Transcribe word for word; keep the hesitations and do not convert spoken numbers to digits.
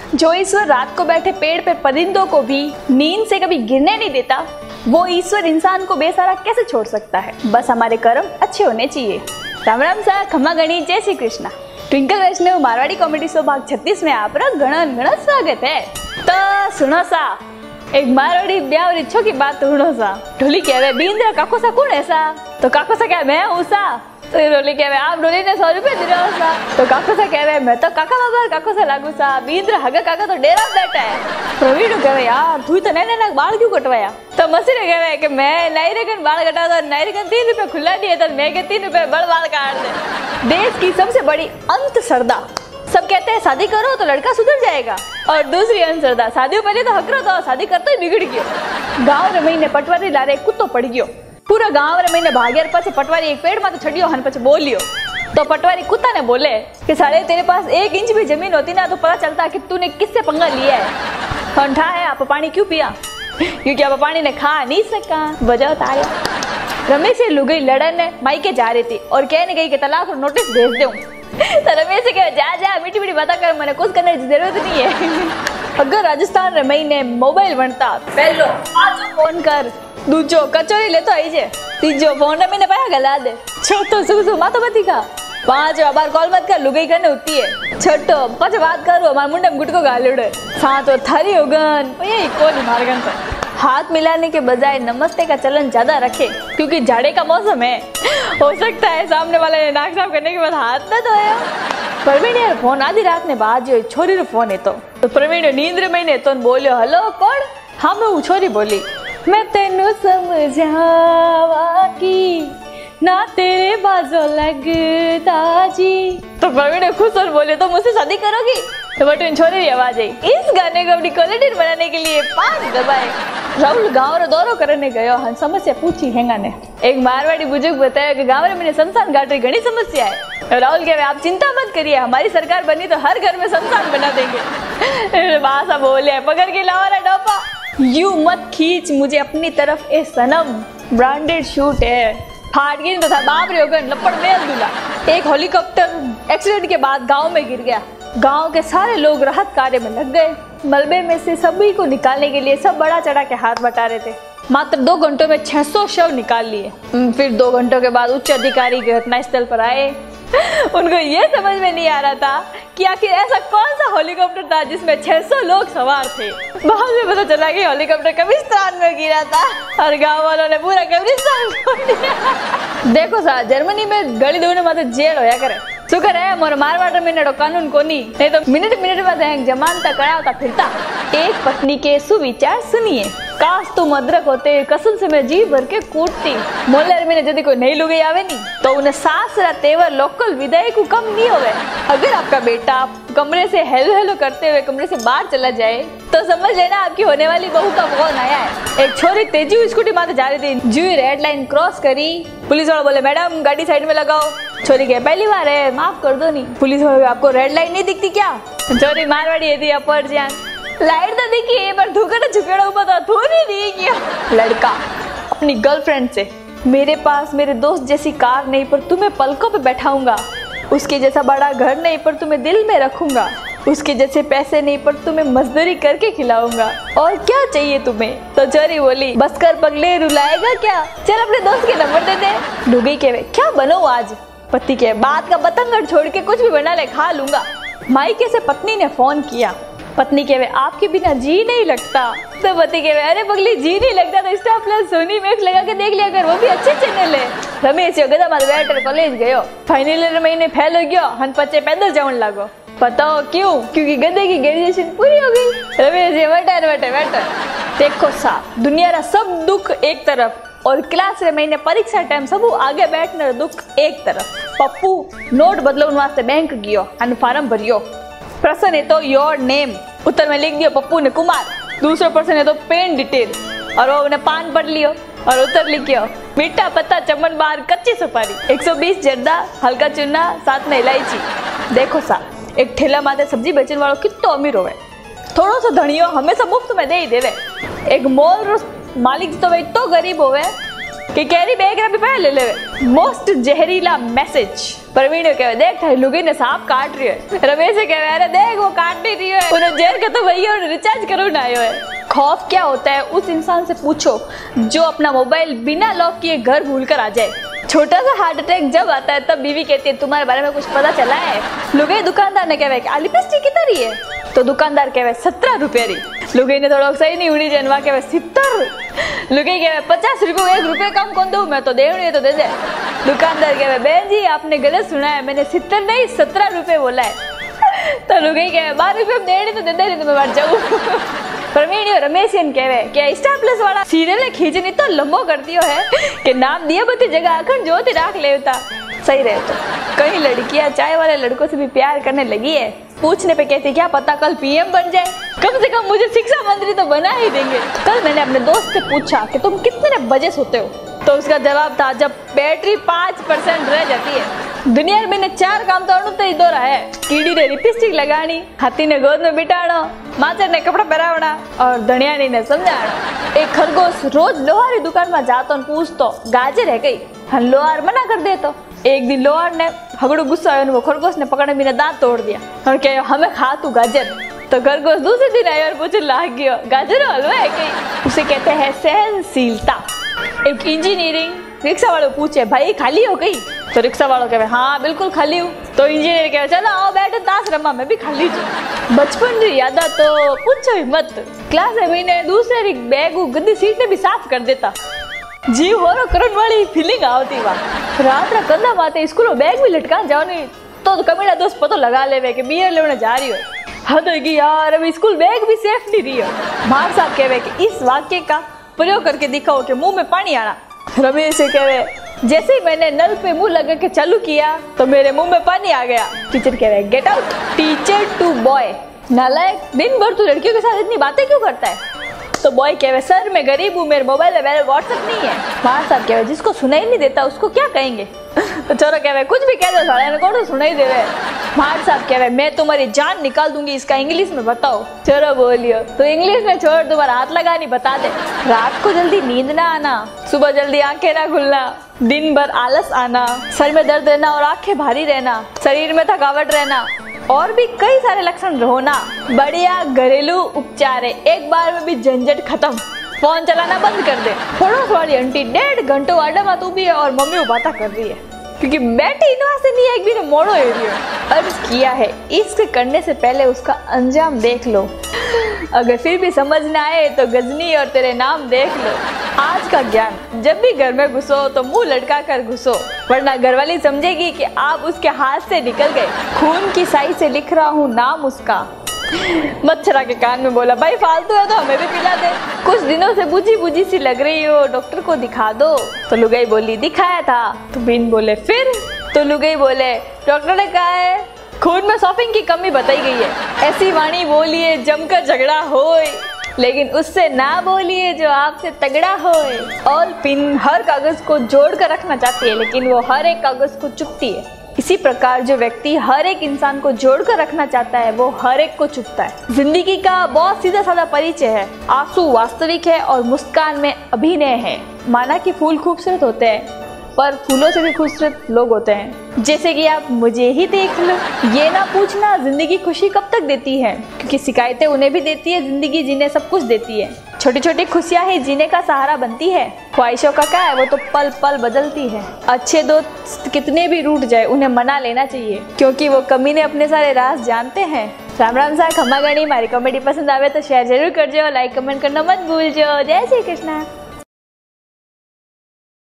जो ईश्वर रात को बैठे पेड़ पे परिंदों को भी नींद से कभी गिरने नहीं देता, वो ईश्वर इंसान को बेसहारा कैसे छोड़ सकता है। बस हमारे कर्म अच्छे होने चाहिए। राम राम सा, खम्मा गणी, जय श्री कृष्ण। ट्विंकल वैष्णव मारवाड़ी कॉमेडी शो भाग छत्तीस में आप घना घना स्वागत है। तो सुनो सा, एक मारवाड़ी ब्याह इच्छो की बात सुनो सा। ढोली कहवे बींद्र काको सा कौन ऐसा? तो काको सा क्या मैं हूँ सा? तो ढोली कहवे आप ढोली ने सौ रुपए दिलो सा। तो काको सा कहवे मैं तो काका बाबा काको सा लागू सा। बींद्र हगा काका तो डेरा बैठा है। प्रवीण कहवे यार तू तो नैने ना बाल क्यों कटवाया? तो मसी ने कहवे कि मैं नाई रेगन बाल कटा दो, नाई रेगन तीन रुपए खुला दिए तो मैं के तीन रुपए बड़ बाल काट दे। देश की सबसे बड़ी अंत श्रद्धा, सब कहते हैं शादी करो तो लड़का सुधर जाएगा, और दूसरी अंधश्रद्धा शादी पहले तो हकरो तो शादी करते ही बिगड़ गयो। गांव रे महीने पटवारी लारे कुत्तो पड़ गयो। पूरा गांव रे महीने भाग्यर पछे पटवारी एक पेड़ में तो छड़ियो हन पछे बोलियो। तो पटवारी कुत्ता ने बोले कि साले तेरे पास एक इंच भी जमीन होती ना तो पता चलता कि तूने किससे पंगा लिया है। ठंडा है आप पानी क्यों पिया? क्योंकि आप पानी ने खा नहीं सका। बजाओ तारे। रमेश से लुगाई लड़न मायके जा रही थी और कहने गई कि तलाक और नोटिस भेज दूं। तो रमेश से कहा जा जा मीठी मीठी बात कर, मैंने कुछ करने की जरूरत नहीं है। अगर राजस्थान रे महीने मोबाइल बनता, पहलो आज फोन कर, दूजो कचौरी ले तो आई जे, तीजो फोन रे महीने पाया गला दे, चौथो सुबह सुबह मातो मती खा, पांचो बार कॉल मत कर लुगाई करने उठती है, छठो पांच बात करो हमारे मुंडे में गुटको गालुड़े, सातों थारी होगन ये कोली मारगन। तो हाथ मिलाने के बजाय नमस्ते का चलन ज्यादा रखे, क्योंकि जाड़े का मौसम है। हो सकता है सामने वाले ने नाक साफ करने के बाद हाथ न धोया। प्रवीण यार फोन आधी रात ने बाजो, छोरी रो फोन है तो, तो प्रवीण नींद रे महीने तो बोलियो हेलो कौन? हाँ मैं छोरी बोली, मैं तेनू समझावा की ना तेरे बाजो लगता जी। तो प्रवीण खुश और बोले तो मुझसे शादी करोगी? तो बटन छोरी आवाज आई। इस गाने को अपनी क्वालिटी बनाने के लिए पांच दबाए। राहुल गांव रो दौरो करने गयो, हन समस्या पूछी हेंगा ने। एक मारवाड़ी बुजुर्ग बताया कि गांव में मैंने शमशान घाट री घनी समस्या है। राहुल कहे आप चिंता मत करिए, हमारी सरकार बनी तो हर घर में शमशान बना देंगे। बासा बोले पकड़ के लाओ ना डोपा, यू मत खींच मुझे अपनी तरफ, ए सनम ब्रांडेड शूट है, फाट गई तो था बाप रे होकर लपड़ मेल दूल्हा। एक हेलीकॉप्टर एक्सीडेंट के बाद गांव में गिर गया। गांव के सारे लोग राहत कार्य में लग गए। मलबे में से सभी को निकालने के लिए सब बड़ा चढ़ा के हाथ बटा रहे थे। मात्र दो घंटों में छह सौ शव निकाल लिए। फिर दो घंटों के बाद उच्च अधिकारी घटनास्थल पर आए। उनको ये समझ में नहीं आ रहा था कि आखिर ऐसा कौन सा हेलीकॉप्टर था जिसमें छह सौ लोग सवार थे। बाद में पता चला कि हेलीकॉप्टर कब्रिस्तान में गिरा था और गांव वालों ने पूरा कब्रिस्तान खोल दिया। देखो सा, जर्मनी में गली धोने माते जेल होया करे। शुक्र है मोर मारवाड़ में नडो कानून कोनी, नहीं तो मिनट मिनट में जमानता करावता फिरता। एक पत्नी के सुविचार सुनिए। काश तुम अदरक होते, कसम से मैं जी भर के कूटती। मोहल्ले में यदि कोई नई लुगाई आवे नी तो उन्हें सासरा तेवर लोकल विदाई को कम नहीं होवे। अगर आपका बेटा कमरे से हेलो हेलो करते हुए कमरे से बाहर चला जाए तो समझ लेना आपकी होने वाली बहू का फोन आया है। एक छोरी तेजी स्कूटी माथे जा रही थी, जी रेड लाइन क्रॉस करी। पुलिस वाला बोले मैडम गाड़ी साइड में लगाओ। छोरी कहे पहली बार है माफ कर दो। नहीं पुलिस वाले आपको रेड लाइन नहीं दिखती क्या? छोरी मारवाड़ी थी अपर जान, लाइट तो दिखी है पर धुकड़ा झुकेड़ा ऊपर तो थू नहीं दी क्या? लड़का अपनी गर्लफ्रेंड से, मेरे पास मेरे दोस्त जैसी कार नहीं पर तुम्हें पलकों पे बैठाऊंगा, उसके जैसा बड़ा घर नहीं पर तुम्हें दिल में रखूंगा, उसके जैसे पैसे नहीं पर तुम्हें मजदूरी करके खिलाऊंगा, और क्या चाहिए तुम्हें? तो चोरी बोली बस कर पगले, रुलाएगा क्या? चल अपने दोस्त के नंबर दे दे। लुगाई कहे क्या बनो आज? पति के बात का बतंगड़ छोड़ के कुछ भी बना ले, खा लूंगा। मायके से पत्नी ने फोन किया। पत्नी कहे आपके बिना जी नहीं लगता। तो पति कहे अरे पगली जी नहीं लगता तो स्टार प्लस सोनी मैक्स लगा के देख लिया कर, वो भी अच्छे चैनल है। रमेश गधा मार वेटर कॉलेज गयो, फाइनल ईयर महीने फेल हो गयो, हन पचे पैदल जावन लागो। बताओ क्यों? क्योंकि गधे की ग्रेजुएशन पूरी हो गई। रमेश वटर वटर वटर। देखो सा, दुनिया रा सब दुख एक तरफ और क्लास रे महीने परीक्षा टाइम सब आगे बैठने दुख एक तरफ। पप्पू नोट बदलवन वास्ते बैंक गयो अन फॉर्म भरियो। प्रश्न है तो योर नेम, उत्तर में लिख दियो पप्पू ने कुमार। दूसरा प्रश्न है तो पेन डिटेल, और वो ने पान पढ़ लियो और उत्तर लिखियो मीठा पत्ता चमन बार कच्ची सुपारी, एक सौ बीस जर्दा हल्का चूना साथ में इलायची। देखो सा, एक ठेला माथे सब्जी बेचने वालों कितो अमीर होवे, थोड़ो सो धनियो हमेशा मुफ्त में दे ही देवे। एक मॉल रो मालिक तो वे तो गरीब होवे कि कैरी बैग भी पहले ले ले। मोस्ट जहरीला मैसेज। प्रवीण कहे देख लुगी ने सांप काट रही है। रमेश कहे अरे देख वो काट नहीं रही है, उन्हें जेल का तो भैया रिचार्ज करो ना आयो है। खौफ क्या होता है उस इंसान से पूछो जो अपना मोबाइल बिना लॉक किए घर भूल कर आ जाए। छोटा सा हार्ट अटैक जब आता है तब बीवी कहती है तुम्हारे बारे में कुछ पता चला है। लुगाई दुकानदार ने कहा लिपस्टिक कितना रही है, तो दुकानदार कहे सत्रह रुपये रही। लुगाई ने थोड़ा सही नहीं उड़ी जनवा कहे सितर। लुगाई कहे पचास रुपये एक रुपये कम कौन दो, मैं तो दे है तो दे दे। दुकानदार कहे बहन जी आपने गलत सुना है, मैंने सितर नहीं सत्रह रुपये बोला है। तो लुगाई कहे बारह रुपये दे तो दे दे, तो मैं मर जाऊँ। प्रवीण रमेश कहे कि स्टार प्लस वाला सीरियल खींचनी तो लंबो करती है कि नाम दिया बती जगह अखंड ज्योति राख लेता सही रहे। तो कई लड़कियां चाय वाले लड़कों से भी प्यार करने लगी है। पूछने पे कहती क्या पता कल पीएम बन जाए, कम से कम मुझे शिक्षा मंत्री तो बना ही देंगे। कल मैंने अपने दोस्त से पूछा कि तुम कितने बजे सोते हो, तो उसका जवाब था जब बैटरी पाँच परसेंट रह जाती है। दुनिया में ने चार काम तो अणु ही दो रहा है, कीड़ी ने लिपस्टिक लगानी, हाथी ने गोद में बिठाना, माचर ने कपड़ा पहरावना और धनियानी ने समझाना। एक खरगोश रोज लोहारी दुकान में जातो और पूछतो गाजर है गई, हाँ लोहार मना कर दे। तो एक दिन लोहार ने हगड़ो गुस्सा आया, वो खरगोश ने पकड़ने बिना दांत तोड़ दिया और कहा हमें खा तू गाजर। तो खरगोश दूसरे दिन आया और पूछे लाग गया गाजर हलवा है कहीं। उसे कहते हैं सहनशीलता। एक इंजीनियरिंग रिक्शा वालों पूछे भाई खाली हो गई, तो रिक्शा वालों कहे हाँ बिल्कुल खाली हूँ। तो इंजीनियर कहे चलो आओ बैठो ताश रमा, मैं भी खाली हूँ। बचपन जी यादा तो पूछो ही मत। क्लास में महीने दूसरे बैग गद्दी सीट ने भी साफ कर देता, जी होरो करन वाली फीलिंग आवती वाह। रात रा कंधा माते स्कूल बैग भी लटका जाओ नहीं तो कमीना दोस्त पतो लगा लेवे कि बियर लेने जा रही हो। हद होगी यार अभी स्कूल बैग भी सेफ नहीं रही है। मार साहब कहवे कि इस वाक्य का प्रयोग करके दिखाओ कि मुंह में पानी आना। रमेश से कहवे जैसे ही मैंने नल पे मुंह लगा के चालू किया तो मेरे मुंह में पानी आ गया। टीचर कहवे get out. Teacher to boy नालायक दिन भर तू लड़कियों के साथ इतनी बातें क्यों करता है। तो बॉय कहवे सर मैं गरीब हूँ, मेरे मोबाइल में मेरा व्हाट्सएप नहीं है। मार साहब कहवे जिसको सुनाई नहीं देता उसको क्या कहेंगे। तो चोरो कहवे कुछ भी कह दो साले कौन सुनाई दे रहे। मार साहब कहवे मैं तुम्हारी जान निकाल दूंगी, इसका इंग्लिश में बताओ। चोरो बोलियो तो इंग्लिश में छोड़ तुम्हारा हाथ लगा नहीं बता दे। रात को जल्दी नींद ना आना, सुबह जल्दी आंखें ना खुलना, दिन भर आलस आना, सर में दर्द रहना और आंखें भारी रहना, शरीर में थकावट रहना और भी कई सारे लक्षण होना। बढ़िया घरेलू उपचार है, एक बार में भी झंझट खत्म। फोन चलाना बंद कर दे। पड़ोस वाली आंटी डेढ़ घंटों आडा में तू भी है और मम्मी बातें कर रही है क्योंकि बैठी इनवा से नहीं एक भी ने मोड़ो एरियो अर्ज किया है। इश्क करने से पहले उसका अंजाम देख लो, अगर फिर भी समझ ना आए तो गजनी और तेरे नाम देख लो। आज का ज्ञान जब भी घर में घुसो तो मुंह लटका कर घुसो, वरना घरवाली समझेगी कि आप उसके हाथ से निकल गए। खून की स्याही से लिख रहा हूँ नाम उसका। मच्छरा के कान में बोला भाई फालतू है तो हमें भी पिला दे, कुछ दिनों से बुझी बुझी सी लग रही हो, डॉक्टर को दिखा दो। तो लुगाई बोली दिखाया था। तो बिन बोले फिर। तो लुगाई बोले डॉक्टर ने कहा है खून में शॉपिंग की कमी बताई गई है। ऐसी वाणी बोलिए जमकर झगड़ा होए, लेकिन उससे ना बोलिए जो आपसे तगड़ा होए। ऑल पिन हर कागज को जोड़ कर रखना चाहती है लेकिन वो हर एक कागज को चुपती है। इसी प्रकार जो व्यक्ति हर एक इंसान को जोड़कर रखना चाहता है वो हर एक को चुपता है। जिंदगी का बहुत सीधा साधा परिचय है, आंसू वास्तविक है और मुस्कान में अभिनय है। माना कि फूल खूबसूरत होते हैं पर फूलों से भी खूबसूरत लोग होते हैं। जैसे कि आप मुझे ही देख लो। ये ना पूछना जिंदगी खुशी कब तक देती है, क्योंकि शिकायतें उन्हें भी देती है, जिंदगी जिन्हें सब कुछ देती है। छोटी छोटी खुशियां ही जीने का सहारा बनती है। ख्वाहिशों का क्या है, वो तो पल पल बदलती है। अच्छे दोस्त कितने भी रूठ जाए उन्हें मना लेना चाहिए, क्योंकि वो कमीने अपने सारे राज जानते हैं। राम राम सा खम्मा गणी। मारी कॉमेडी पसंद आवे तो शेयर जरूर कर जो, लाइक कमेंट करना मत भूल जो। जय श्री कृष्णा।